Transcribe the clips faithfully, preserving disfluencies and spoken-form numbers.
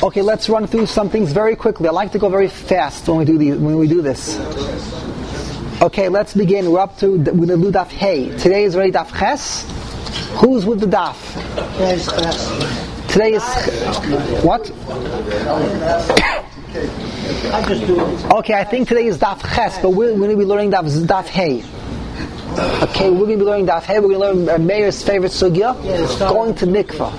Okay, let's run through some things very quickly. I like to go very fast when we do the, when we do this. Okay, let's begin. We're up to we're gonna do Daf Hey. Today is already Daf Ches. Who's with the Daf? Today is what? Okay, I think today is Daf Ches, but we're, we're going to be learning Daf, Daf Hey. Okay, we're going to be learning Daf Hey. We're going to learn uh, Meir's favorite sugya, going to mikvah.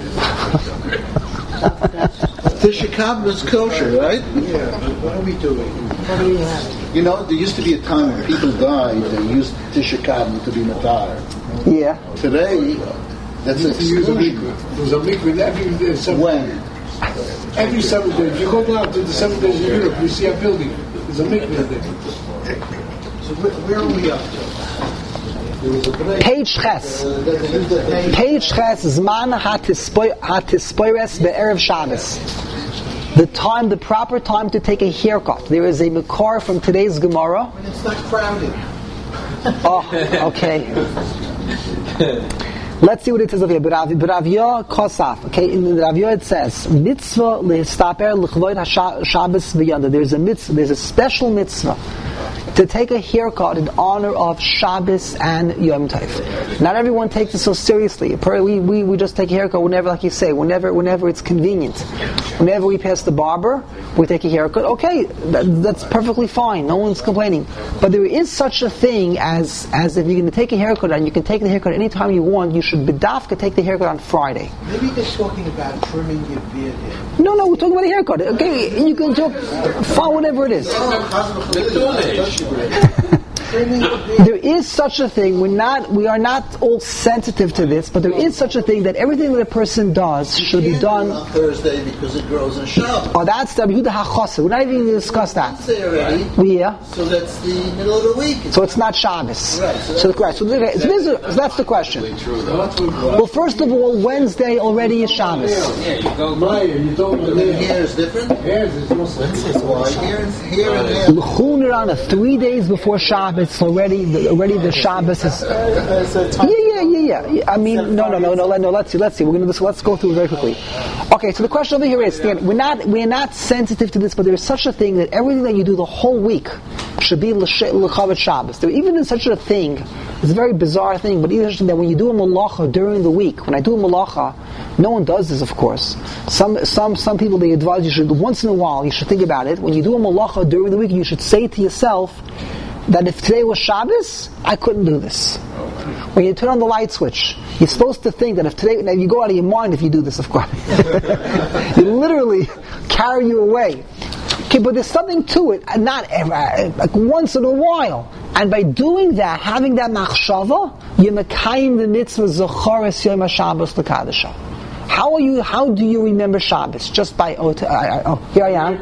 Tisha B'Av is kosher, right? Yeah. What are we doing? What do we have? You know, there used to be a time when people died, they used Tisha B'Av to be matar. Yeah. Today, that's an exclusion. There's a mikvah every day. When? Every seven days. If you go down to the seven days in Europe, you see a building. There's a mikvah there. So where, where are we up to? Page Ches. Page Ches. Zman hatispoires be'erev Shabbos. The time, the proper time to take a haircut. There is a makar from today's Gemara. When it's not crowded. Oh, okay. Let's see what it says over here. B'Ravya Kosaf. Okay, in the Ravya it says mitzvah lehistaper l'chvoid Shabbos v'yanda. There's a mitzvah. There's a special mitzvah to take a haircut in honor of Shabbos and Yom Tov. Not everyone takes it so seriously. We, we, we just take a haircut whenever, like you say, whenever whenever it's convenient. Whenever we pass the barber, we take a haircut. Okay, that, that's perfectly fine. No one's complaining. But there is such a thing as as if you're going to take a haircut and you can take the haircut anytime you want, you should bedafka take the haircut on Friday. Maybe they're talking about trimming your beard here. No, no, we're talking about a haircut. Okay, you can talk, fine, whatever it is. There is such a thing. We're not. We are not all sensitive to this, but there is such a thing that everything that a person does should be done on Thursday because it grows on Shabbos. Oh, that's the Yehuda HaChassid. We're not even going to discuss that. Already. Yeah. So that's the middle of the week. So it's not Shabbos. Right. So, so, right. so, this, so, this is, so that's the question. Well, first of all, Wednesday already is Shabbos. Yeah, you go. You don't. Here is different. Here is why here, here and there. L'chunirana, three days before Shabbos. It's already the, already the Shabbos is. Yeah, yeah, yeah, yeah. I mean, no, no, no, no, no. Let's see, let's see. We're gonna let's go through it very quickly. Okay, so the question over here is: again, we're not we're not sensitive to this, but there is such a thing that everything that you do the whole week should be l'chavet Shabbos. There even is such a thing. It's a very bizarre thing, but even that when you do a malacha during the week, when I do a malacha, no one does this, of course. Some some some people they advise you should once in a while you should think about it. When you do a malacha during the week, you should say to yourself that if today was Shabbos, I couldn't do this. When you turn on the light switch, you're supposed to think that if today, now you go out of your mind if you do this, of course. You literally carry you away. Okay, but there's something to it, not ever, like once in a while. And by doing that, having that machshava, you're mekayim the mitzvah zochares yom HaShabbos l'kadisha. How are you? How do you remember Shabbos? Just by oh, t- I, I, oh here I am.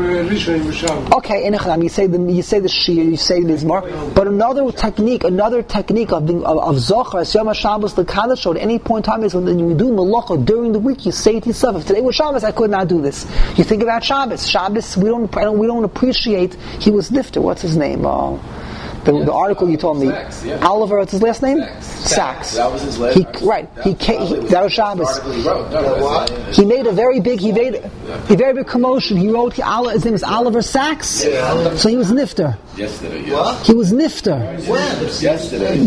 Okay, and you say the you say the shir, you say the mizmor. But another technique, another technique of of, of zochar Yom HaShabbos l'kadisha at any point in time is when you do malacha during the week. You say to yourself, if today was Shabbos, I could not do this. You think about Shabbos. Shabbos, we don't we don't appreciate. He was nifter. What's his name? Oh. The, the article you told me, Sachs, yeah. Oliver, what's his last name? Sachs. Sachs. That was his last. He, right. He, came, he that was Shabbos. He, wrote. No, what? He made a very big. He made a very big commotion. He wrote. He, his name is Oliver Sachs. Yeah. So he was nifter. Yesterday. Yeah. What? He was nifter. When? Yesterday.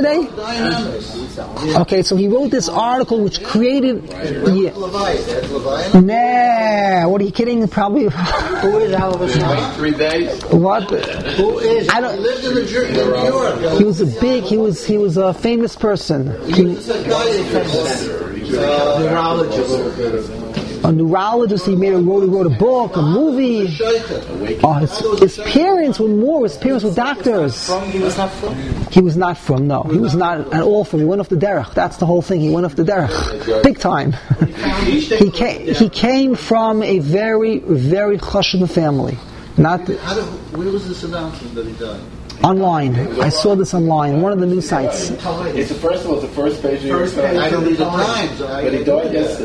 Yesterday. Okay, so he wrote this article which created. Yeah. Leviathan. Nah. What are you kidding? Probably. Who is Oliver Sachs? Three days. What? Who is? I He don't. lived in, the, in New York. He was a big. He was. He was a famous person. He was a guy uh, neurologist. A neurologist. He made a wrote, he wrote a book, a movie. Oh, his, his parents were more. His parents were doctors. He was not from. He was not from. No, he was not at all from. He went off the derech. That's the whole thing. He went off the derech, big time. he came. He came from a very, very chashuv family. Not the, How did, where was this announcement that he died? online. I saw this online. One of the news sites. It's the first of all, it's the first page of your First page. I don't read the Times. But he died yesterday. He was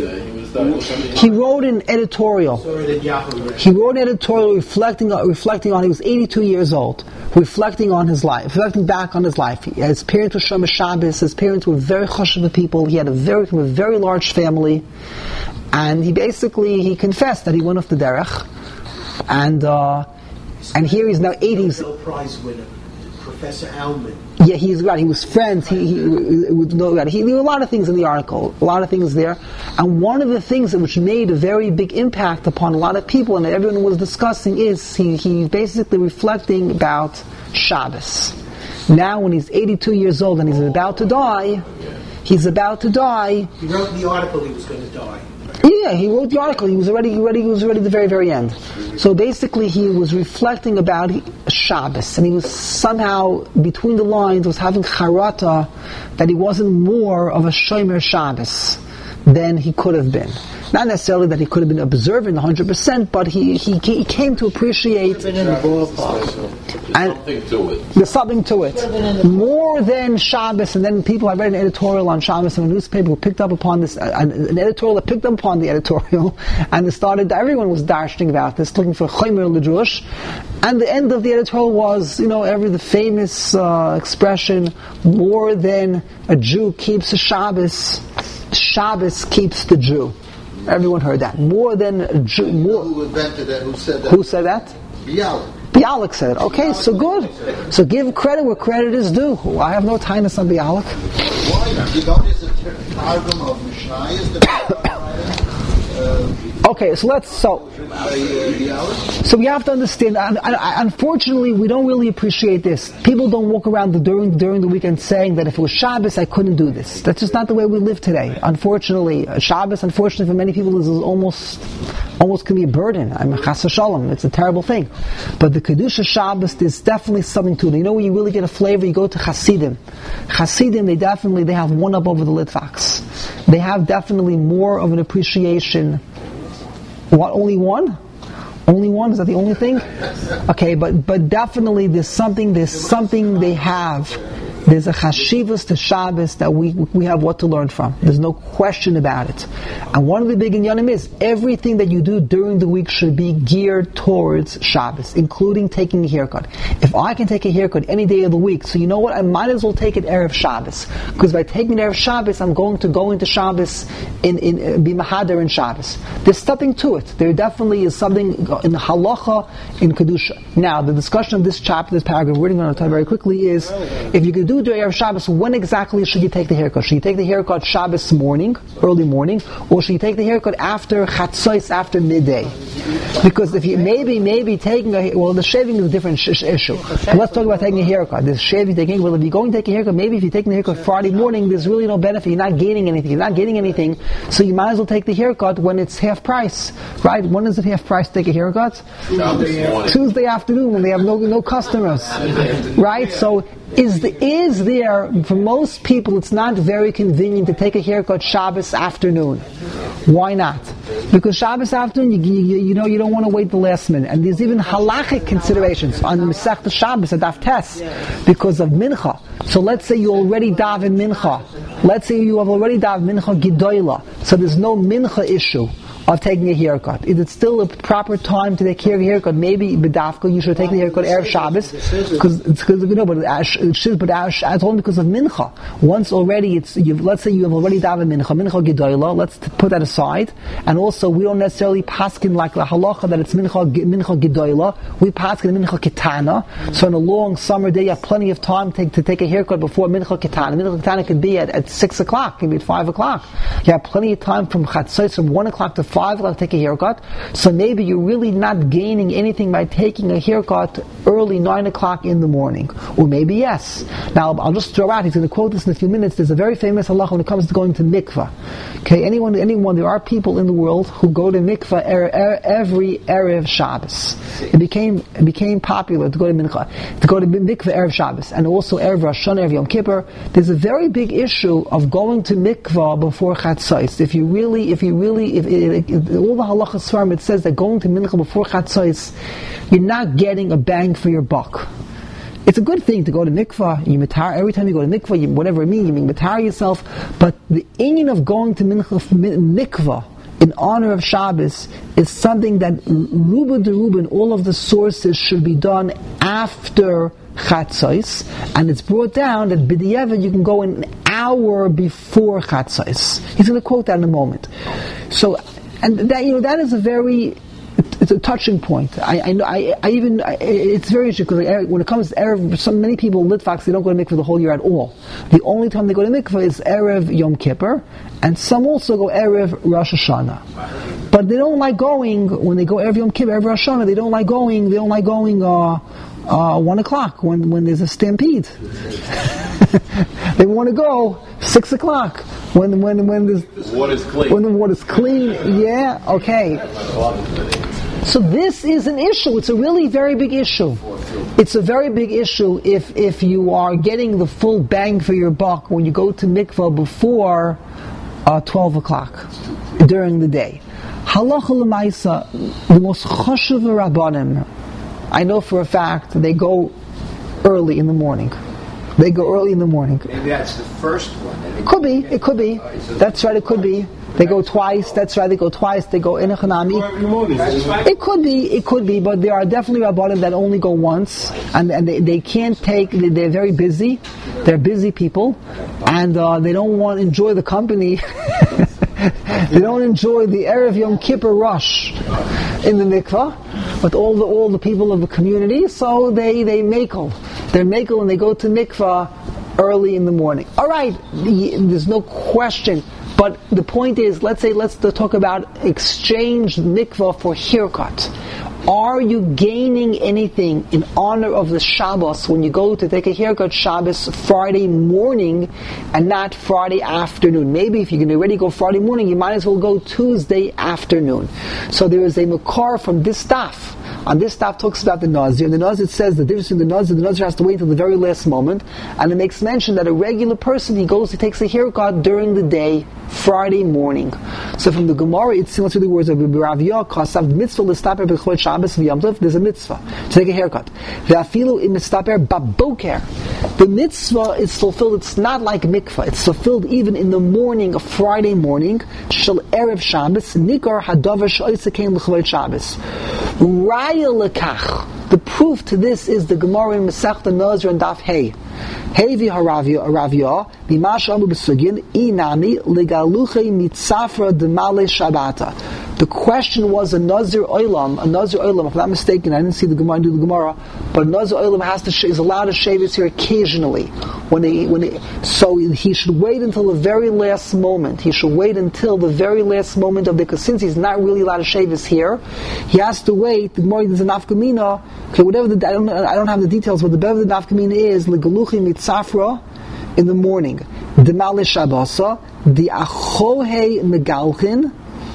He wrote an editorial. He wrote an editorial reflecting on, reflecting on. He was eighty-two years old, reflecting on his life, reflecting back on his life. His parents were Shomer Shabbos. His parents were very chashuv people. He had a very, a very large family, and he basically he confessed that he went off the derech, and uh, and here he's now eighty. Nobel Prize winner, Professor Alman. Yeah, he's right. He was friends. He, he, with no, he, there were a lot of things in the article, a lot of things there. And one of the things that which made a very big impact upon a lot of people, and everyone was discussing, is he, he's basically reflecting about Shabbos. Now, when he's eighty-two years old and he's about to die, he's about to die. He wrote in the article he was going to die. Yeah, he wrote the article. He was already, he already, he was already at the very, very end. So basically, he was reflecting about Shabbos, and he was somehow between the lines was having charata that he wasn't more of a shomer Shabbos than he could have been. Not necessarily that he could have been observant one hundred percent, but he, he he came to appreciate. Been in the ballpark. And something to it. There's something to it. More than Shabbos, and then people, I read an editorial on Shabbos in a newspaper who picked up upon this, an, an editorial that picked up upon the editorial, and it started, everyone was dashing about this, looking for Chomer LeJush, and the end of the editorial was, you know, every, the famous uh, expression, more than a Jew keeps a Shabbos, Shabbos keeps the Jew. Everyone heard that. More than a Jew. More. Who invented that? Who said that? Who said that? Bialik. Bialik said it. Okay, so good. So give credit where credit is due. I have no tightness on Bialik. Why? You don't is a targum of Mishnah is the Okay, so let's so. So we have to understand. And, and, unfortunately, we don't really appreciate this. People don't walk around the, during during the weekend saying that if it was Shabbos, I couldn't do this. That's just not the way we live today. Unfortunately, Shabbos, unfortunately for many people, is almost almost can be a burden. I'm chas v'shalom. It's a terrible thing. But the kedusha Shabbos, there's definitely something to it. You know where you really get a flavor? You go to Hasidim. Hasidim, they definitely they have one up over the Litvaks. They have definitely more of an appreciation. What, only one? Only one? Is that the only thing? Okay, but but definitely there's something, there's something they have. There's a chashivas to Shabbos that we we have what to learn from. There's no question about it. And one of the big inyanim is everything that you do during the week should be geared towards Shabbos, including taking a haircut. If I can take a haircut any day of the week, so you know what? I might as well take it Erev Shabbos. Because by taking Erev Shabbos, I'm going to go into Shabbos in, in, in be mahader in Shabbos. There's something to it. There definitely is something in halacha, in kedusha. Now, the discussion of this chapter, this paragraph, we're going to talk very quickly, is if you could do during Erev Shabbos, when exactly should you take the haircut? Should you take the haircut Shabbos morning, early morning, or should you take the haircut after Chatzos, after midday? Because if you maybe maybe taking a well, the shaving is a different sh- issue. But let's talk about taking a haircut. There's shaving, taking. Well, if you're going to take a haircut, maybe if you're taking the haircut Friday morning, there's really no benefit. You're not gaining anything. You're not getting anything. So you might as well take the haircut when it's half price, right? When is it half price to take a haircut? Tuesday, Tuesday afternoon when they have no no customers, right? So. Is the, is there, for most people, it's not very convenient to take a haircut Shabbos afternoon. Why not? Because Shabbos afternoon, you, you, you know, you don't want to wait the last minute. And there's even halachic considerations on Masechta Shabbos at Daf Tes because of Mincha. So let's say you already daven Mincha. Let's say you have already daven Mincha Gedoyla. So there's no Mincha issue of taking a haircut. Is it still a proper time to take a haircut? Maybe bedafka you should take the haircut Erev Shabbos because it's because you know, but but it's only because of mincha. Once already, it's you've, let's say you have already daven mincha, mincha gedoyla. Let's put that aside. And also, we don't necessarily paskin like the halacha that it's mincha mincha gedoyla. We paskin mincha ketana. So on a long summer day, you have plenty of time to, to take a haircut before mincha ketana. Mincha ketana could be at, at six o'clock, can be at five o'clock. You have plenty of time from chatzos from one o'clock to five. Five o'clock to take a haircut, so maybe you're really not gaining anything by taking a haircut early nine o'clock in the morning, or maybe yes. Now I'll just throw out. He's going to quote this in a few minutes. There's a very famous halacha when it comes to going to mikvah. Okay, anyone, anyone. There are people in the world who go to mikvah er, er, every erev Shabbos. It became it became popular to go to mikvah to go to mikvah erev Shabbos, and also erev Rosh Hashanah, erev Yom Kippur. There's a very big issue of going to mikvah before chatzos. If you really, if you really, if it, it, all the halachas farm, it says that going to mincha before chatzos, you're not getting a bang for your buck. It's a good thing to go to mikvah. You mitar every time you go to mikvah, you, whatever it means, you mitar yourself. But the inyan of going to mincha, mikvah in honor of Shabbos is something that Ruba de Ruba in all of the sources should be done after Chatzos, and it's brought down that B'diavad you can go an hour before Chatzos. He's going to quote that in a moment. So, and that you know that is a very it's a touching point. I, I know. I, I even. I, it's very interesting because when it comes to Erev, so many people in Litvak they don't go to mikveh the whole year at all. The only time they go to mikveh is Erev Yom Kippur, and some also go Erev Rosh Hashanah. But they don't like going when they go Erev Yom Kippur, Erev Rosh Hashanah. They don't like going. They don't like going uh, uh, one o'clock when when there's a stampede. They want to go six o'clock when when when there's the water's clean. When the water's clean. Yeah. Okay. So this is an issue. It's a really very big issue. It's a very big issue if if you are getting the full bang for your buck when you go to mikvah before uh, twelve o'clock during the day. Halacha l'maisa, the most chashuv rabbanim, I know for a fact they go early in the morning. They go early in the morning. Maybe that's the first one. It could be. It could be. That's right. It could be. They go twice. That's right. They go twice. They go in a chanami. It could be. It could be. But there are definitely rabbanim that only go once, and and they, they can't take. They're very busy. They're busy people, and uh, they don't want to enjoy the company. They don't enjoy the Erev Yom Kippur rush in the mikvah with all the all the people of the community. So they they makel. They're makel and they go to mikvah early in the morning. All right. There's no question. But the point is, let's say, let's talk about exchange mikvah for haircut. Are you gaining anything in honor of the Shabbos when you go to take a haircut Shabbos Friday morning and not Friday afternoon? Maybe if you can already go Friday morning, you might as well go Tuesday afternoon. So there is a makar from this staff. On this staff talks about the Nazir. In the Nazir it says the difference between the Nazir, the Nazir has to wait until the very last moment, and it makes mention that a regular person, he goes, he takes a haircut during the day, Friday morning. So from the Gemara, it's similar to the words of Rav Yah, Kasav mitzvah l'staper b'chol Shabbos v'Yom Tov. There's a mitzvah to take a haircut. V'afilu im mistaper baboker. The mitzvah is fulfilled. It's not like mikvah. It's fulfilled even in the morning of Friday morning. Shel erev Shabbos nikar hadavar she'osekein l'chol Shabbos. Raya lekach. The proof to this is the Gemara in Masechta Nazir and Daf Hey. Hevi haravia haravia bimash amu besugin inami legaluche mitzafra demale Shabbata. The question was a Nazir Olam, a Nazir Olam, if I'm not mistaken, I didn't see the Gemara do the Gemara, but a Nazir Olam has to sh- is allowed to shave his hair occasionally. When they, when they, so he should wait until the very last moment. He should wait until the very last moment of the, because since he's not really allowed to shave his hair, he has to wait. The Gemara is a nafkamina. Okay, whatever the I don't I don't have the details, but the better the nafkamina is legaluchi mitzafra in the morning. Demale Shabbasa, the achohe megalchin.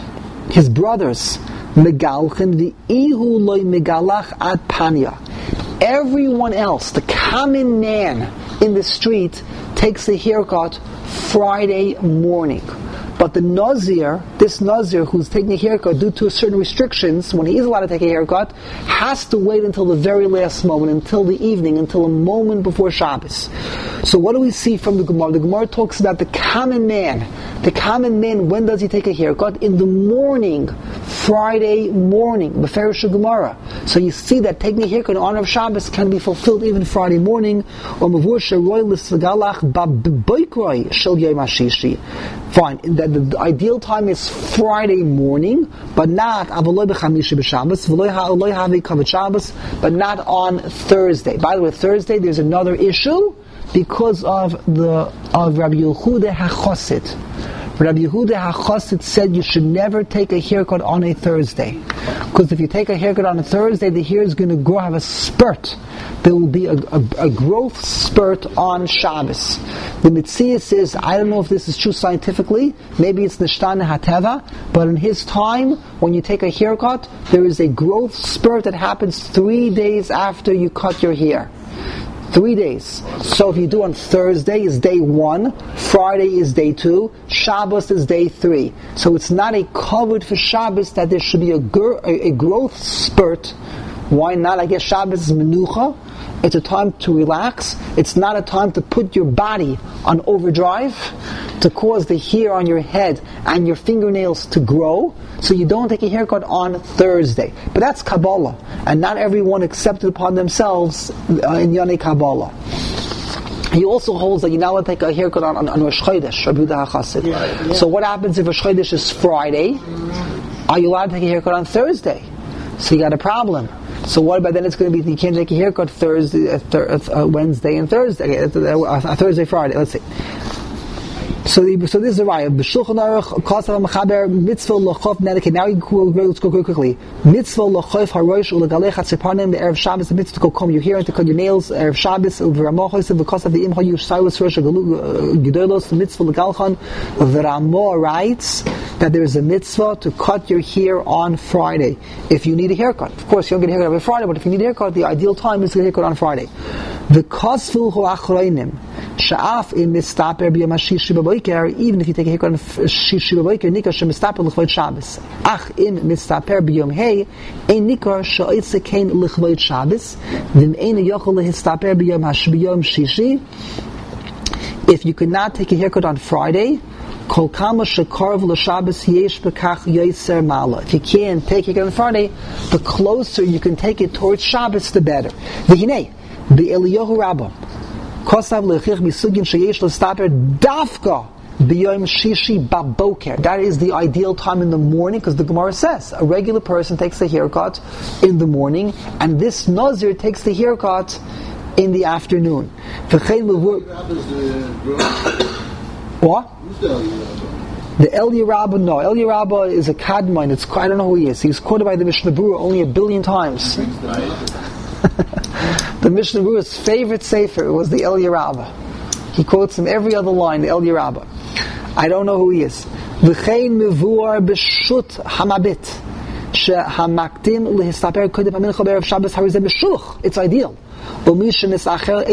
His brothers, Megalchin, the Ihu loy Megalach ad Panya. Everyone else, the common man in the street, takes a haircut Friday morning. But the Nazir, this Nazir who's taking a haircut due to certain restrictions, when he is allowed to take a haircut, has to wait until the very last moment, until the evening, until a moment before Shabbos. So what do we see from the Gemara? The Gemara talks about the common man. The common man, when does he take a haircut? In the morning, Friday morning, Beferish Gemara. So you see that taking a haircut in honor of Shabbos can be fulfilled even Friday morning. Or Mavur Sheroy L'Svagalach B'Boikroi Shel Yom HaShishi. Fine. The, the, the ideal time is Friday morning, but not Avaloi B'Chamishi B'Shabbos, V'loi Havi Kavod Shabbos, but not on Thursday. By the way, Thursday there's another issue because of the of Rabbi Yehuda HaChosit. Rabbi Yehuda HaChosit said you should never take a haircut on a Thursday, because if you take a haircut on a Thursday, the hair is going to grow, have a spurt. There will be a, a, a growth spurt on Shabbos. The Metzias says, I don't know if this is true scientifically, maybe it's Nishtana Hateva, but in his time, when you take a haircut, there is a growth spurt that happens three days after you cut your hair. Three days. So if you do on Thursday is day one, Friday is day two, Shabbos is day three. So it's not a covered for Shabbos that there should be a, gr- a, a growth spurt. Why not? I guess Shabbos is menucha. It's a time to relax. It's not a time to put your body on overdrive. to cause the hair on your head and your fingernails to grow, so you don't take a haircut on Thursday. But that's Kabbalah, and not everyone accepted upon themselves uh, in Yonei Kabbalah. He also holds that you're not allowed to take a haircut on, on, on Rosh Chodesh, Rabbi Yehuda HaChassid. Yeah, yeah. So what happens if Rosh Chodesh is Friday? Are you allowed to take a haircut on Thursday? So you got a problem. So what about then? It's going to be you can't take a haircut Thursday, uh, th- uh, Wednesday, and Thursday, uh, uh, Thursday, Friday. Let's see. So, so this is the raya. B'shulchan aruch kasav mechaber mitzvah lochof nedek. Now let's go quickly. Mitzvah lochof harosh ulegalech hatziparnim be'erev Shabbos. The mitzvah to go comb your hair and to cut your nails erev Shabbos. V'ramochos v'kasav v'imcha yushayrus rosh gedolos. The mitzvah legalchan. V'ramo writes that there is a mitzvah to cut your hair on Friday if you need a haircut. Of course, you don't get a haircut every Friday, but if you need a haircut, the ideal time is to get a haircut on Friday. V'kasvu hu achroinim. Sha'af im mistaper b'yom hashishi b'boiker, even if you take a haircut on shishi b'boiker, nikar shemistaper l'chvod Shabbos. Ach im mistaper b'yom hey, ein nikar sha'itze kein l'chvod Shabbos, v'im ein yochel lehistaper b'yom shishi. If you could not take a haircut on Friday, kol kama shekarv l'Shabbos yesh b'kach yoser mala. If you can't take it on Friday, the closer you can take it towards Shabbos, the better. V'hinei, b'Eliyahu Rabbah, kosav lechich misugin sheyesh l'staper dafka b'yom shishi baboker. That is the ideal time in the morning, because the Gemara says a regular person takes a haircut in the morning, and this Nazir takes the haircut in the afternoon. What? The Eliyah Rabbah, no. Eliyah Rabbah is a Kadmon. It's I don't know who he is. He's quoted by the Mishnah Berurah only a billion times. The Mishnah Berurah's favorite sefer was the Eliyah Rabbah. He quotes him every other line, the Eliyah Rabbah. I don't know who he is. V'chein mevuar b'shut hamabit shehamaktim lehistaper kodem hamincha b'erev Shabbos harizeh b'shulch. It's ideal. But it's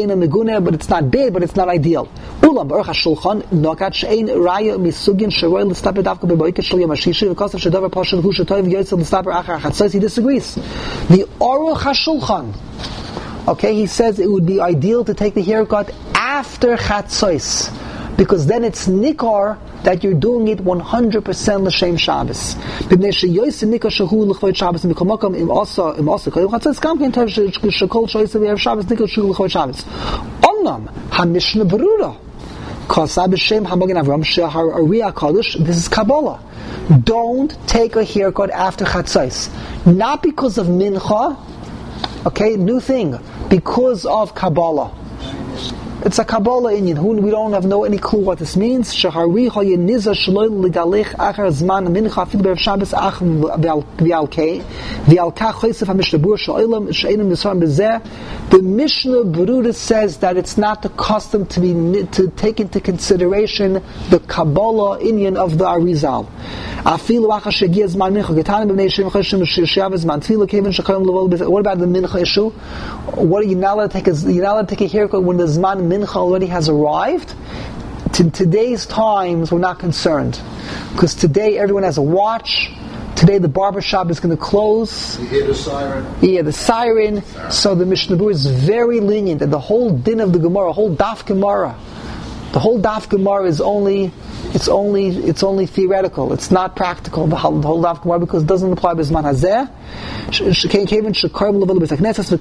not bad, but it's not ideal. Ulam baruch hashulchan nokat she'ein raya misugin sheroy l'staper davka b'boiket shel yom hashishi v'kosav shedavar pashul hu shetoiv yotzel l'staper achar chatzos. He disagrees. The Aruch HaShulchan, okay, he says it would be ideal to take the haircut after chatzos, because then it's nikar that you're doing it one hundred percent l'shem Shabbos. B'nei sheyoyse nikar shehu l'chvod Shabbos and b'komokom im also im also koyim chatzos kam ken tar shekol shoyse v'erev Shabbos nikar shehu l'chvod Shabbos. Omnam ha-Mishnah Berurah kasa b'shem ha-Magen Avram she'hariyah kadosh. This is Kabbalah. Don't take a haircut after chatzos, not because of mincha. Okay, new thing, because of Kabbalah. It's a Kabbalah Indian. Who we don't have no any clue what this means. Shahari hayeniza shloil ligalech achar zman mincha fid be'erev Shabbos ach v'alkei v'alkach choisef ha-Mishnah Berurah she'olam she'enim nisram b'zeh. The Mishnah Berurah says that it's not the custom to be to take into consideration the Kabbalah Indian of the Arizal. Afilu achar shegiya zman mincha getanim b'nei shem choshim she'shav zman tefillah kevin she'koyim l'vol b'zeh. What about the mincha issue? What are you not allowed to take? A, you're not allowed to take a haircut when the zman mincha already has arrived. In today's times, we're not concerned, because today everyone has a watch. Today the barbershop is going to close. You hear the siren? Yeah, the siren. So the Mishnah Berurah is very lenient, and the whole din of the Gemara, whole daf Gemara, the whole daf Gemara is only, it's only, it's only theoretical. It's not practical. The whole, the whole daf Gemara, because it doesn't apply b'zman hazeh. Shekein kevin shekarv level b'tekneses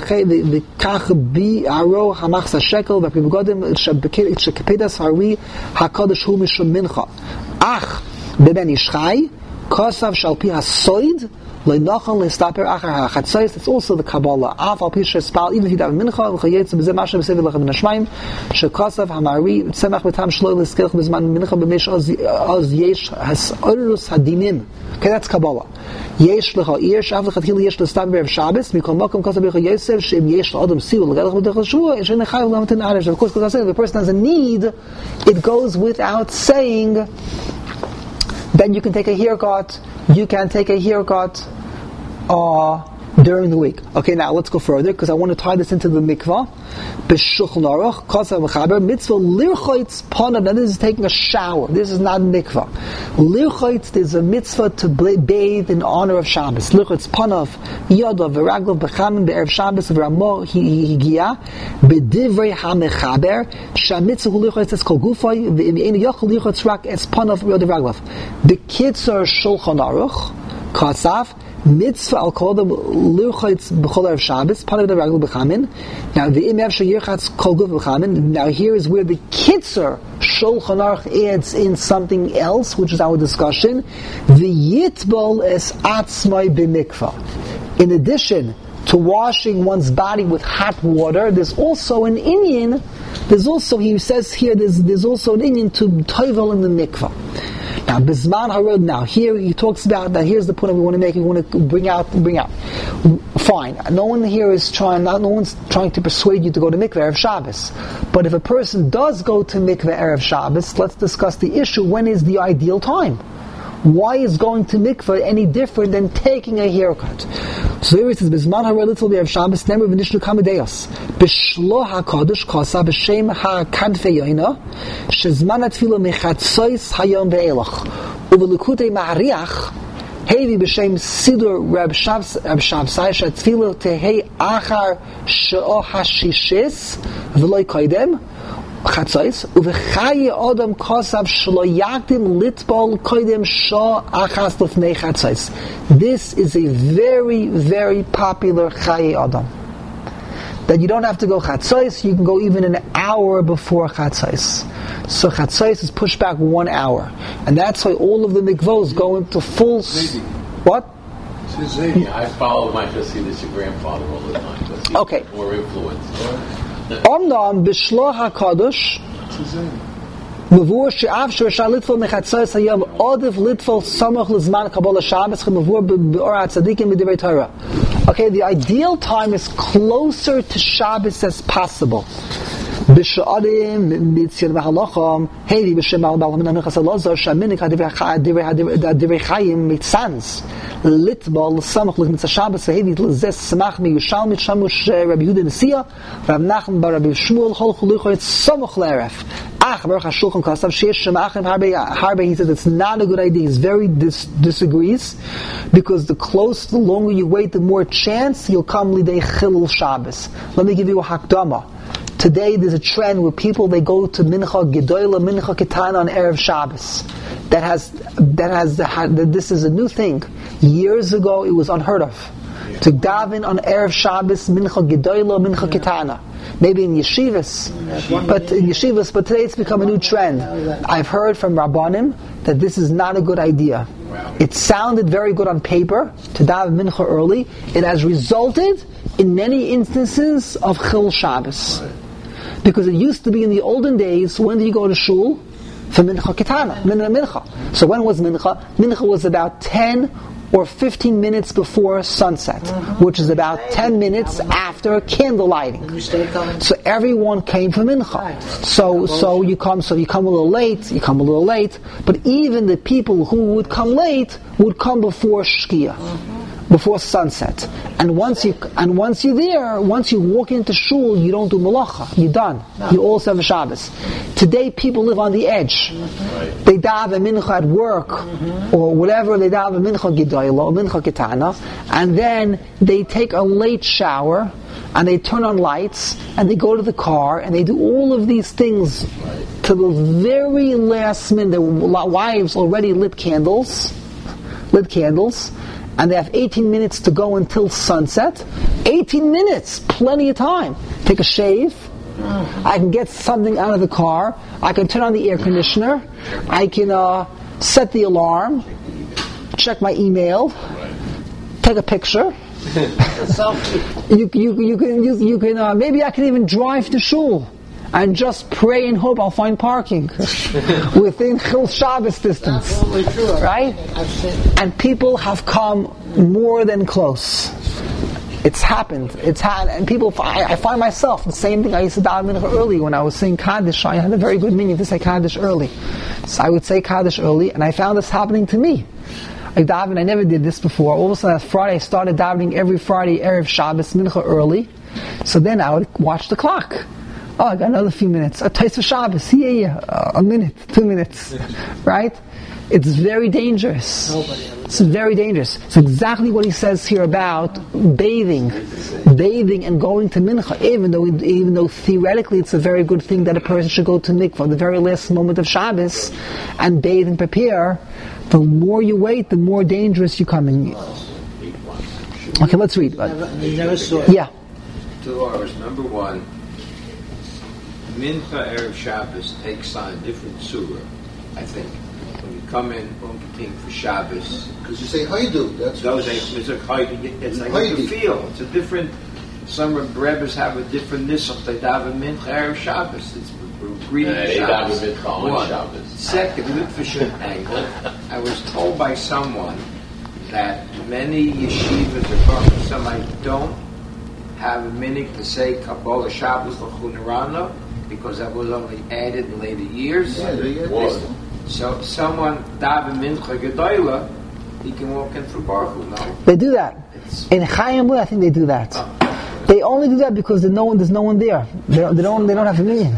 v'kach bi aro hamachsa shekel v'pribugodim shekepedas hari hakadosh hu mishum mincha ach beben ishchai kosav shalpi hasoid le'nachon le'staper achar hachatzos. It's also the Kabbalah. Af al pisha spal, even if you have mincha v'chayetz b'zeh mashem b'sev l'chem b'nashmayim shekosav hamari tzemach b'tam shlo l'skelch b'zman mincha b'mesh oz yesh has'orus hadinim. Okay, that's Kabbalah. Yesh lecha yesh av lechatchil yesh l'staper b'erev Shabbos mikol makom kosav b'echa yosef she'im yesh l'adam siu l'gadach b'dech l'shua and she'en chayav l'amatin aresh. Of course, because I said if the person has a need, it goes without saying that you can take a haircut. You can take a haircut uh, during the week. Okay, now let's go further because I want to tie this into the mikvah. B'shulchan aruch kosav mechaber mitzvah lirchotz panav. Now this is taking a shower. This is not mikvah. Lirchotz, there's a mitzvah to bathe in honor of Shabbos. Lirchotz panav yadav v'raglav b'chamin be'erev Shabbos v'ramo higia b'divrei hamechaber shamitzvah hu lirchotz es kol gufay v'im yochel lirchotz rak es panav yadav v'raglav. The kitzur shulchan aruch kosav mitzvah al kol the lirchotz b'chol erev Shabbos panav yadav v'raglav b'chamin. Now the im efshar yirchatz kol guf b'chamin. Now here is where the kitzur Shulchan Aruch adds in something else, which is our discussion. V'yitbol es atzmai b'mikvah. In addition to washing one's body with hot water, there's also an inyan. There's also, he says here, there's, there's also an inyan to toivel in the mikvah. Now, Bizman Harod, now, here he talks about that. Here's the point that we want to make, we want to bring out, bring out. Fine. No one here is trying, not, no one's trying to persuade you to go to mikveh Erev Shabbos. But if a person does go to mikveh Erev Shabbos, let's discuss the issue. When is the ideal time? Why is going to mikveh any different than taking a haircut? So here it says, Bizman Harod little Erev Shabbos, never v'nishnu kamedeos. B'shlo hakadosh kosa b'shem ha'kadfei yoina, shezman atfilo mechatzois hayom ve'elach. Uvelukutei ma'ariach, Hevi b'shem Sidur Rab Shavsai Shatfilo Tehei Achar She'o Hashishis V'loi Koidem Chatzos Uvechayi Odom Kosav Shlo Yakdim Litbol Koidem Sho Achas Lefnei Chatzos. This is a very, very popular Chayi Odom. That you don't have to go Chatzos, you can go even an hour before Chatzos. So Chatzos is pushed back one hour. And that's why all of the mikvos go into full... S- what? Yeah, I follow my Hasidus, your grandfather all the time. Okay. More influence. Omnam b'shlo hakadosh mavur she'av she'ashar litfol mechatzos hayom odif litfol samach l'zman kabbalah Shabbos mavur b'or hatzadikim b'divrei Torah. Okay, the ideal time is closer to Shabbos as possible. B'sha'adim mitzyon v'halacham heidi b'shem al-bal min ha'minchas al-lazar sha'minik ha'divrei chayim mitzans litbol samach l'mitzah Shabbos heidi l'zes samach miyushalmit shamush Rabbi Yehuda Nesiya Rav Nachman bar Rabbi Shmuel chol chuluchoyet samach l'eref ach baruch ha'shulchan kasav sheyesh shemachim harbe harbe. He says it's not a good idea. He very dis- disagrees because the closer, the longer you wait, the more chance you'll come lidei chilul Shabbos. Let me give you a hakdama. Today there's a trend where people, they go to Mincha Gedoyla, Mincha Ketana on Erev Shabbos. That has, that has, the, this is a new thing. Years ago it was unheard of. To daven on Erev Shabbos, Mincha Gedoyla, Mincha Ketana. Maybe in yeshivas, but in yeshivas, but today it's become a new trend. I've heard from Rabbanim that this is not a good idea. It sounded very good on paper, to daven Mincha early. It has resulted in many instances of Chil Shabbos. Because it used to be in the olden days, when did you go to shul? For Mincha Ketana, Mincha. So when was Mincha? Mincha was about ten or fifteen minutes before sunset, mm-hmm. which is about ten minutes after candle lighting. So everyone came for Mincha. So so you come so you come a little late, you come a little late, but even the people who would come late would come before Shkia. Mm-hmm. Before sunset, and once you and once you're there, once you walk into shul, you don't do malacha. You're done. No. You also have a Shabbos. Today, people live on the edge. Mm-hmm. They daven mincha at work mm-hmm. or whatever. They daven mincha gedayla or mincha ketana, and then they take a late shower and they turn on lights and they go to the car and they do all of these things to the very last minute. Their wives already lit candles, lit candles. And they have eighteen minutes to go until sunset. eighteen minutes, plenty of time. Take a shave. I can get something out of the car. I can turn on the air conditioner. I can uh, set the alarm. Check my email. Take a picture. you, you, you can, you, you can. Uh, maybe I can even drive to shul and just pray and hope I'll find parking within Chil Shabbos distance. Absolutely true. Right? And people have come more than close. It's happened. It's had, and people, I, I find myself, the same thing I used to daven mincha early when I was saying Kaddish. I had a very good meaning to say Kaddish early. So I would say Kaddish early, and I found this happening to me. I daven, I never did this before. All of a sudden, last Friday, I started davening every Friday, Erev Shabbos, Mincha early. So then I would watch the clock. Oh, I got another few minutes. A taste of Shabbos. Yeah, yeah, uh, a minute, two minutes. Right? It's very dangerous. It's very dangerous. It's exactly what he says here about bathing. Bathing and going to mincha. Even though even though theoretically it's a very good thing that a person should go to mikvah the very last moment of Shabbos and bathe and prepare, the more you wait, the more dangerous you're coming. Okay, let's read. Yeah. Two hours. Number one, Mincha Erev Shabbos takes on a different surah, I think. When you come in, King for Shabbos, because you say Haidu, that's those ain't, it's a Haidu. It's like you feel. It's a different. Some Rebbes have a different nisach. They daven Mincha Erev Shabbos. It's greeting yeah, Shabbos. They daven Mincha on Shabbos. Second, Litvish angle. I was told by someone that many yeshivas are talking. Some I don't have a minute to say Kabbalah Shabbos l'chunarana because that was only added in later years. Yeah, yeah. So someone daven mincha gedola, he can walk in through Baruch Hu, no? They do that. In Chaim Lu, I think they do that. Oh. They only do that because there's no one, there's no one there. They don't, they don't, they don't have a minyan.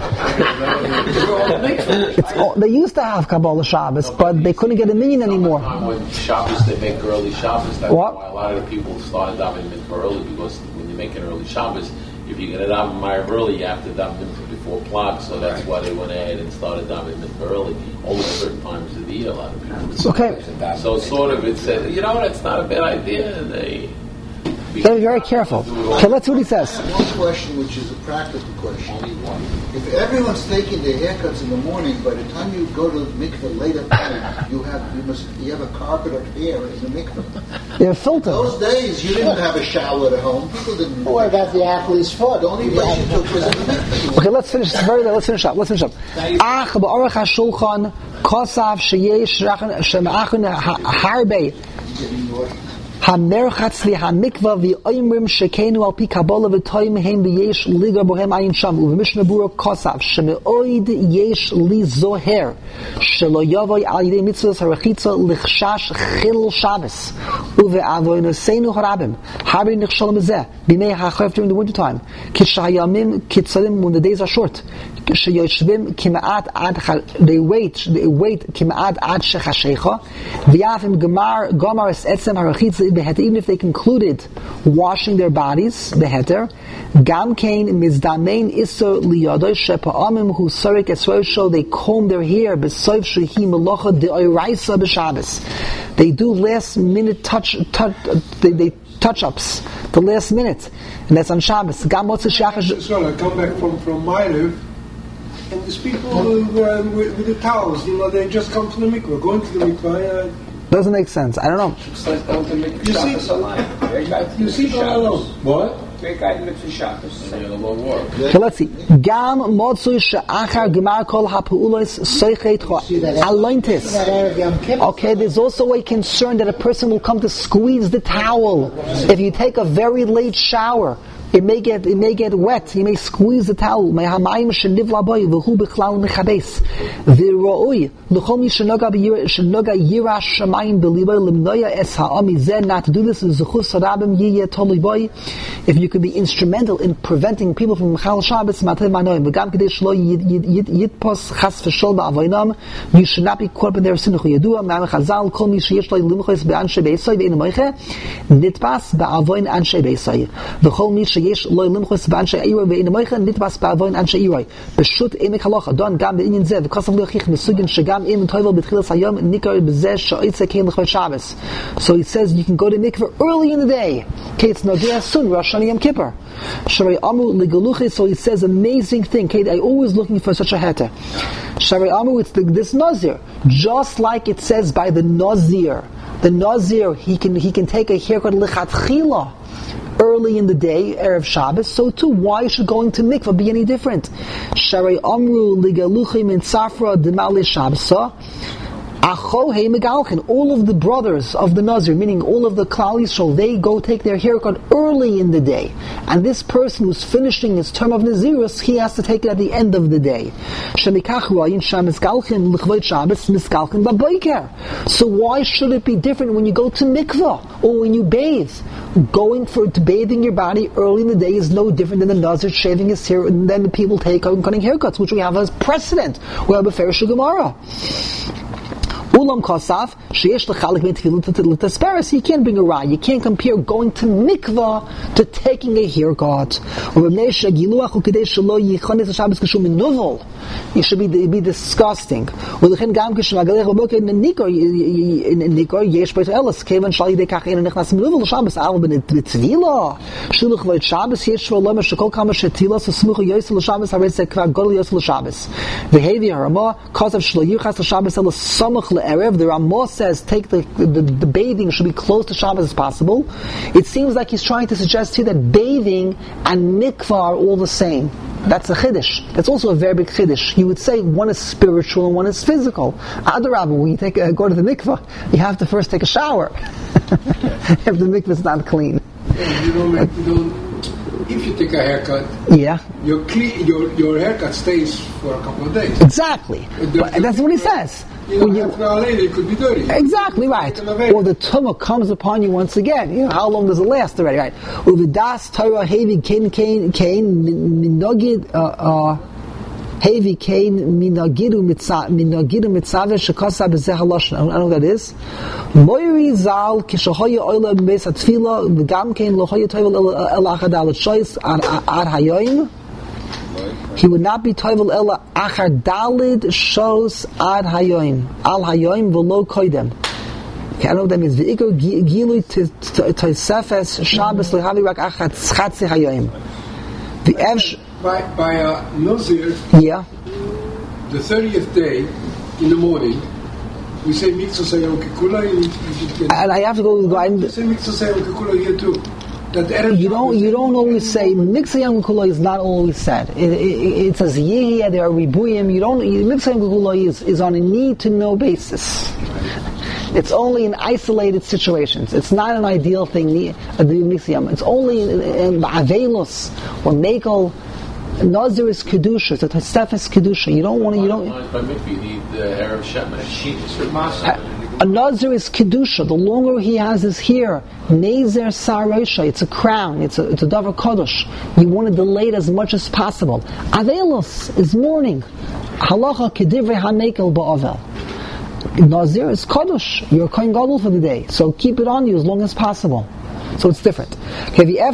It's all, they used to have Kabbalah Shabbos, but they couldn't get a minyan anymore. When Shabbos, they make early Shabbos. That's what? why a lot of the people started davening mincha early, because when you make an early Shabbos, if you get it daven Ma'ariv early, you have to daven mincha before Plag, so that's right. Why they went ahead and started davening mincha early. Only certain times of the year, a lot of people. Okay. So sort of it said, you know, that's not a bad idea. They be very careful. Okay, let's see what he says. One question, which is a practical question. If everyone's taking their haircuts in the morning, by the time you go to the mikveh late at night, you have you must you have a carpet of hair in the mikveh. They're filtered. Those days you didn't have a shower at home. People didn't. What about the athlete's foot? The only place you took was in the mikveh. Okay, let's finish. Very let's finish up. Let's finish up. Ach ba'orach hashulchan kosav sheyesh shema'achun harbe. Hamerchatz v'hamikva v'oimrim shekenu al pi kabbalah v'toim hem v'yesh liga bohem ayin sham u'v'mishna bura kosav sheme'oid yesh li zoher shelo yavoy al yidei mitzvahs harachitza lichshash chil Shabbos uve'avoynosenu harabim harbi nichshalom zeh b'mei ha'chayv during the winter time kishayamim kitzadim when the days are short sheyoshvim kimaat ad they wait they wait kimaat ad shechashecha v'yafim gemar gomar es etzem harachitza even if they concluded washing their bodies, beheter, gam kain mizdamein iso liyadoy shepa'amim hu sarik esrosho, they comb their hair besoif shehi melocha de'oraisa b'Shabbos. They do last minute touch, touch they, they touch ups, the last minute, and that's on Shabbos. Gam motzei shachash. So I come back from from Ma'ariv, and these people uh, with, with the towels, you know, they just come to the mikvah, going to the mikvah. Uh, Doesn't make sense. I don't know. You see, you see, what? So let's see. Gam motzui she'achar gemar kol ha'pu'ulos soichet alointis. Okay, there's also a concern that a person will come to squeeze the towel. If you take a very late shower, it may get it may get wet. You may squeeze the towel. May hamayim shenivla boy v'hu b'chlal mechabes v'ro'ui l'chol mi shenoga shenoga yirash shamayim b'liboy limnoya es ha'ami zeh. Not to do this is zechus harabim yiyeh tolui boy. If you could be instrumental in preventing people from mechal Shabbos, matay manoim v'gam kedei shlo yitpos chas v'shol ba'avoinam, you should not be caught in their sinuch yedua. Ma'am chazal kol mi sheyesh lo limchos be'anshe beisay ve'inu moiche nitpas ba'avoin anshe beisay v'chol mi יש לא ילמחוס באנשי אירוי ואין המויכה נתבס בעוון אנשי אירוי פשוט עמק הלוכה דון גם בעניין זה וכוסף להוכיח מסוגים שגם אם טויבל בתחילת היום ניקר בזה שעיצה כן לכבוד שבס. So it says you can go to mikveh early in the day. Okay, it's Nogea soon, Rosh Hashanah Yom Kippur. Sharei Amu Ligaluchi, so it says amazing thing. Okay, I'm always looking for such a heter. Sharei Amu, it's the, this Nazir. Just like it says by the Nazir. The Nazir, he can he can take a haircut lichatchila early in the day, Erev Shabbos, so too, why should going to mikvah be any different? Sharei Amru Ligaluchi Min Safra Demali Shabbos. Achohei megalchen, all of the brothers of the Nazir, meaning all of the Klal Yisrael, they go take their haircut early in the day. And this person who's finishing his term of Nazirus, he has to take it at the end of the day. So why should it be different when you go to mikvah or when you bathe? Going for to bathing your body early in the day is no different than the Nazir shaving his hair, and then the people take out and cutting haircuts, which we have as precedent. We have a Ferish Gemara. Ulam Kosaf, Sheyesh L'chalik L'Tasperis, you can't bring a rye. You can't compare going to mikvah to taking a haircut. You should be, be disgusting. Erev, the Ramah says take the, the, the bathing should be close to Shabbos as possible. It seems like he's trying to suggest here that bathing and mikvah are all the same. That's a chiddush. That's also a very big chiddush. You would say one is spiritual and one is physical. Adarabah, when you take a, go to the mikvah, you have to first take a shower if the mikvah is not clean. You know, you don't, if you take a haircut, yeah, your, clean, your your haircut stays for a couple of days. Exactly. But that's what he says. You know, when you, half an hour later, it could be dirty. Exactly right. Or the tumah comes upon you once again. You know, how long does it last already, right? Uvidas Torah hevi kain kain kain minogid uh hevi kain minagidu mitzah minagidu mitzave shekasa bezeh haloshon. I don't know what that is. Moiri zal kishahoya oila b'beis hatfila v'gam kain lohoya toivel el achadal shoyis ad hayoim. He would not be toivel ela achar dalid shows ad hayoim al hayoim v'lo koidem. Okay, I know what that means. V'ikor gilui toisefes Shabbos lehavi rak achar tzchatzi hayoim. The evsh by by a Nazir. Yeah. The thirtieth day in the morning, we say mitzvah sayom kikula. And I have to go with Gordon. We say mitzvah sayom kikula here too. You don't. You don't always say Miksa Yom Kula is not always said. It, it, it says Yehiyah. There are Ribuyim. You don't. Miksa Yom Kula is is on a need to know basis. It's only in isolated situations. It's not an ideal thing. The Miksa Yom. It's only in, in Avelus or Mekel. Nazir is kedusha. It's a Tosefes kedusha. You don't want to. You don't. By mikvah, you need the hair of Shemesh. A Nazir is kedusha. The longer he has his hair, nezer sarosha. It's a crown. It's a it's a davar kodesh. You want to delay it as much as possible. Avelos is mourning. Halacha kedivrei hamekel ba'avel. Nazir is kodesh. You're kohen gadol for the day, so keep it on you as long as possible. So it's different. Okay, so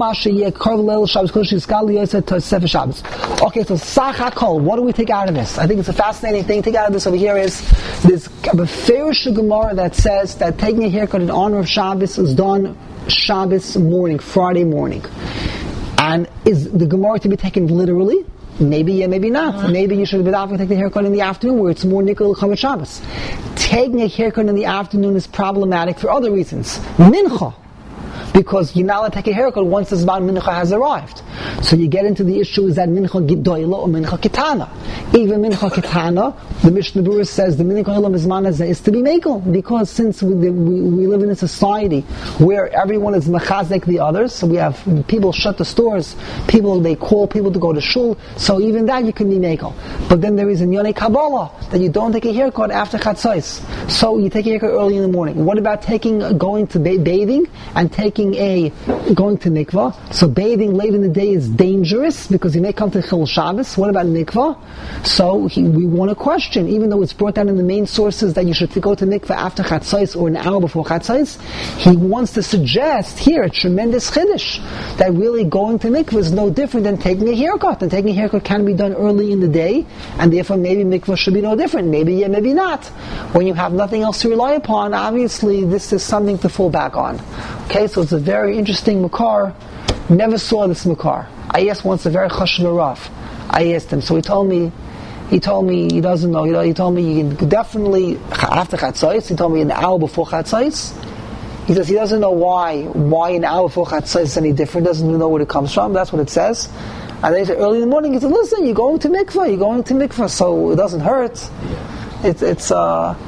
Sachakol, what do we take out of this? I think it's a fascinating thing to take out of this over here is this Beferish Gemara that says that taking a haircut in honor of Shabbos is done Shabbos morning, Friday morning. And is the Gemara to be taken literally? Maybe, yeah, maybe not. Maybe you should be able take the haircut in the afternoon where it's more Nikol Chamet Shabbos. Taking a haircut in the afternoon is problematic for other reasons. Mincha. Because you're not allowed to take a haircut once the Zman Mincha has arrived. So you get into the issue, is that Mincha Gidoyla or Mincha Kitana? Even Mincha Kitana, the Mishnah Berurah says the Mincha Olam Zman is to be Mekel, because since we, we, we live in a society where everyone is mechazek the others, so we have people shut the stores, people, they call people to go to shul, so even that you can be Mekel. But then there is in Yonei Kabbalah that you don't take a haircut after Chatzos. So you take a haircut early in the morning. What about taking, going to ba- bathing and taking a going to mikvah? So bathing late in the day is dangerous because you may come to Chil Shabbos. What about mikvah? So he, we want to question, even though it's brought down in the main sources that you should go to mikvah after Chatzos or an hour before Chatzos, he wants to suggest here a tremendous chiddush that really going to mikvah is no different than taking a haircut. And taking a haircut can be done early in the day, and therefore maybe mikvah should be no different. Maybe yeah, maybe not. When you have nothing else to rely upon, obviously this is something to fall back on. Okay, so it's a very interesting makar. Never saw this makar. I asked once a very chashuv Rav. I asked him, so he told me, he told me he doesn't know. You know, he told me you can definitely after chatzos. He told me an hour before chatzos. He says he doesn't know why why an hour before chatzos is any different. Doesn't know where it comes from. That's what it says. And they said early in the morning. He said, "Listen, you're going to mikvah. You're going to mikvah, so it doesn't hurt. It's it's uh."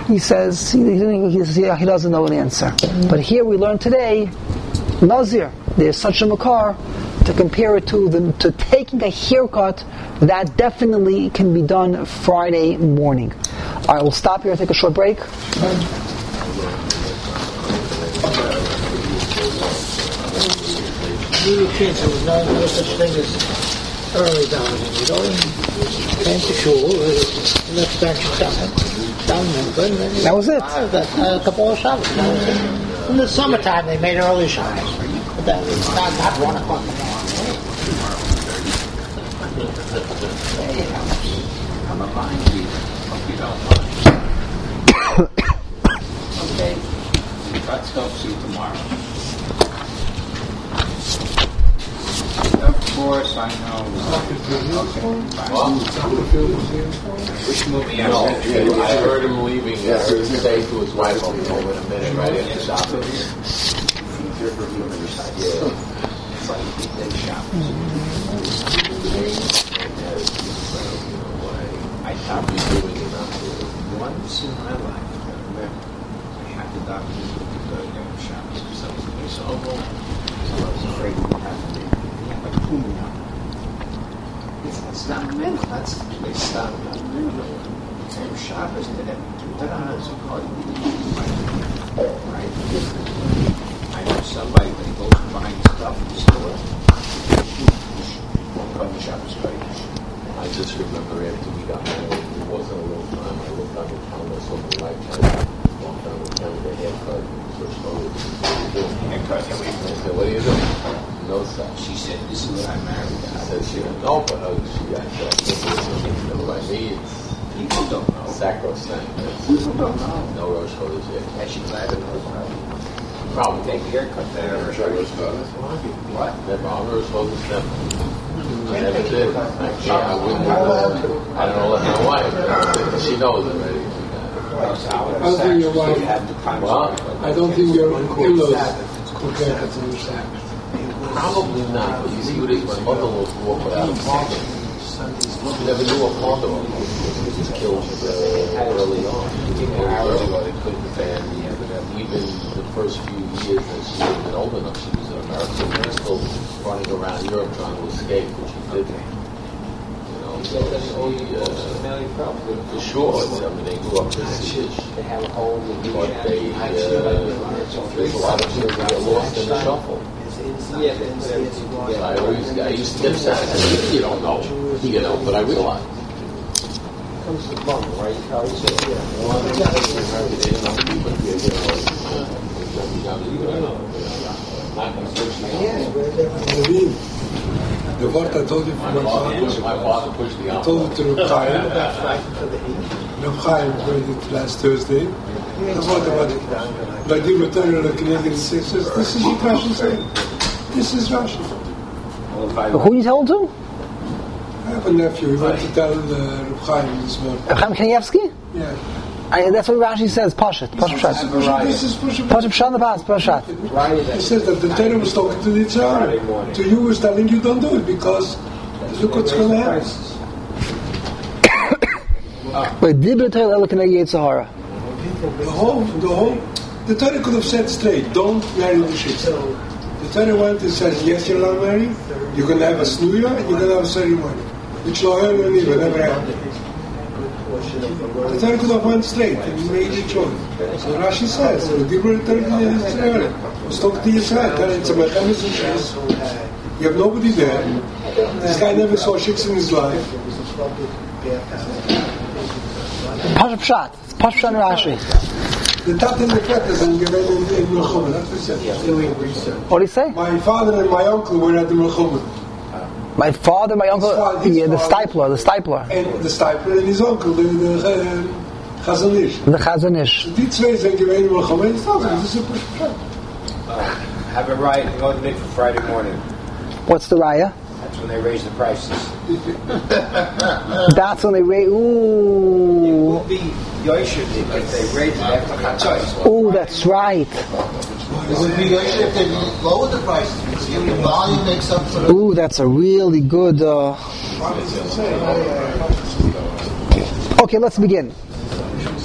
he says he, he, he, he doesn't know an answer. But here we learn today, Nazir, there's such a makar to compare it to the, to taking a haircut that definitely can be done Friday morning. All right, we'll stop here and take a short break. You kids, there was no, no such thing as early davening. You know, came to shul, left bench time, down there, and then That was it. A couple of Shabbos. That was it. In the summertime, they made early Shabbos, but that was not, not one o'clock in the morning. I'm a mind reader. Hope you don't mind. Okay. Let's go see you tomorrow. Of course, I know. Which movie? No, I heard him leaving. I heard him say to his wife, "I'll be home in a minute," right after shopping. Yeah. It's like he did shopping. I thought we were doing it once in my life. I remember I had the doctor to go to shopping for something. So I was afraid to have to. It's, it's not mental. That's it's not mental. Same shoppers did it. That is a part of right? I know somebody that goes buying stuff in the store. From the shoppers page. I just remember after we got married, it wasn't a long time. I looked on the calendar, so my wife had walked on the calendar, haircut, switched over to Haircut. I said, "What are you doing?" No, sir. She said, "This is what I married." She said she didn't know, but uh, she got that. By me, it's People don't know. sacrosanct. People don't know. No Rosh Chodesh yet. And she's glad to know. Probably. Take a haircut there. What? Never. I'm Rosh Chodesh never. I never did. Actually, I wouldn't. Uh, I don't know let my wife. She knows already. I don't think your wife. Well, I don't think your in-laws could get it to understand. probably not. But you see what it is. My mother-in-law grew up without a father. She never knew a father. He was killed uh, early on. Early on, they couldn't fan. Even the first few years that she had been old enough, she was in America. She was still running around Europe trying to escape, which she did. You know, so she, uh, for sure, I mean, they grew up prestigious. But they, uh, there's a lot of people that get lost in the shuffle. So I always, I used to get sad. You don't know, you know, but I realized. Comes the bum, right? The word I told you from my father, My father pushed the I told it to Reb Chaim. Reb Chaim heard it last Thursday. The word about it. But the return of the Canadian Sixers, this is what Rashi said. This is Rashi. Who are you telling to? I have a nephew. He went to tell uh, Reb Chaim this morning. Chaim Kanievsky? Yeah. I, that's what Rashi says. Pashat, Pashat Pshat. This is Pashat Pashat Pshat in the past. Pashat. He says that the Torah was talking to the Tzara. To you was telling you don't do it because look what's going to happen. Wait, Dibra Torah Ela Keneged Yitzhahara. The whole, the whole, the Torah could have said straight, don't marry the shiksa. The Torah went and says, yes, you're allowed to marry, you're going to have a snuya, and you're going to have a ceremony. Which lawyer and even never happened. The Torah could have went straight and made the choice. So Rashi says, the Dibra Torah was talking to Yisrael, Torah, it's a mechanism, you have nobody there, this guy never saw shiksa in his life. Pashat Pshat. Pashat Pshat in Rashi. The tat and the fetters and given in in Melchome. That's what he said. What do you say? My father and my uncle were at the Melchome. My father, my uncle, His yeah, the father. Stipler, the Stipler. And the Stipler and his uncle, the, the uh, Chazanish. The Chazanish. Die twee zijn geweest in Melchome. It's not, it's a push. Have it right and go to Nick for Friday morning. What's the raya? That's when they raise the prices. That's when they raise. It Ooh, will be Yoishiv if they raise it after Chatzos. ooh, that's right. It would be good if they lower the prices because if the volume makes up for the... Ooh, that's a really good. Uh... Okay, let's begin.